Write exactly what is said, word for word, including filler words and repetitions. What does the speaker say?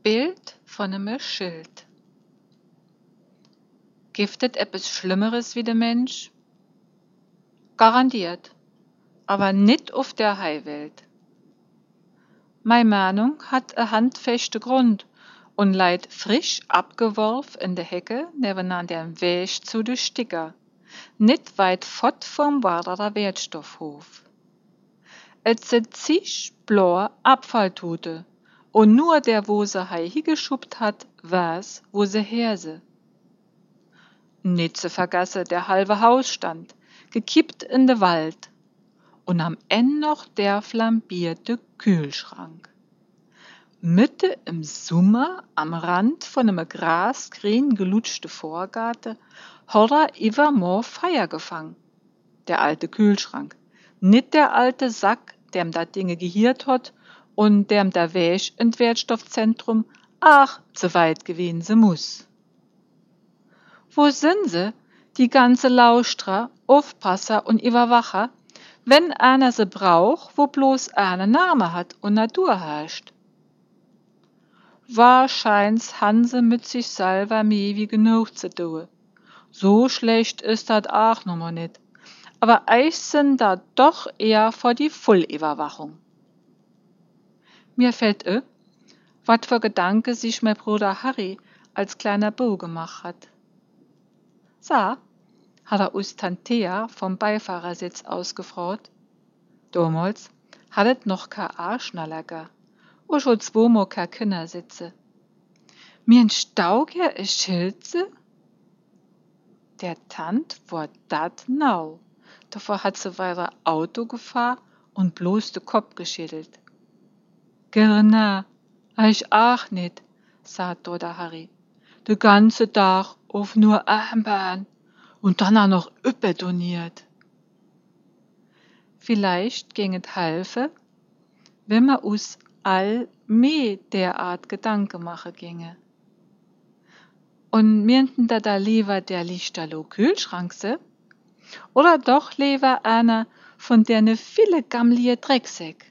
Bild von einem Schild. Giftet etwas Schlimmeres wie der Mensch? Garantiert, aber nicht auf der Heiwelt. Meine Meinung hat einen handfesten Grund und leid frisch abgeworfen in der Hecke nebenan dem Weg zu de Sticker, nicht weit fort vom Warderer Wertstoffhof. Et sind zig blaue Abfalltute und nur der, wo se hei hingeschubt hat, weiß, wo se her se. Nicht zu vergessen der halbe Hausstand, gekippt in de Wald. Und am Ende noch der flambierte Kühlschrank. Mitte im Sommer am Rand von einem grasgrün gelutschte Vorgarten hat er iwwermor Feier gefangen. Der alte Kühlschrank. Nicht der alte Sack, dem dat Dinge gehiert hat und dem der Weg in Wertstoffzentrum ach zu weit gewesen se muss. Wo sind se, die ganze Lauschtrer, Aufpasser und Überwacher, wenn einer se braucht, wo bloß eine Name hat und Natur herrscht? Wahrscheinlich han se mit sich selber mehr wie genug zu tun. So schlecht ist dat auch noch mal nicht. Aber ich sind da doch eher vor die Vollüberwachung. Mir fällt ö, wat für Gedanke sich mein Bruder Harry als kleiner Bub gemacht hat. Sa, hat er us Tantea vom Beifahrersitz ausgefragt. Damals hattet noch kein Arschnaller ga, und schon zweimal kein Kinder sitze. Mir ein Stauger is Schilze? Der Tant war dat nau. Davor hat sie weiter Auto gefahren und bloß de Kopf geschüttelt. Genau, ich auch nicht, sagt der Harry. De ganze Tag auf nur Armbahn und dann auch noch überdoniert. Vielleicht ging es helfen, wenn man us all mehr derart Gedanken machen ginge. Und meinten da da lieber der Lichterloh Kühlschrank se? Oder doch lieber einer von derne viele gammlige Drecksäck?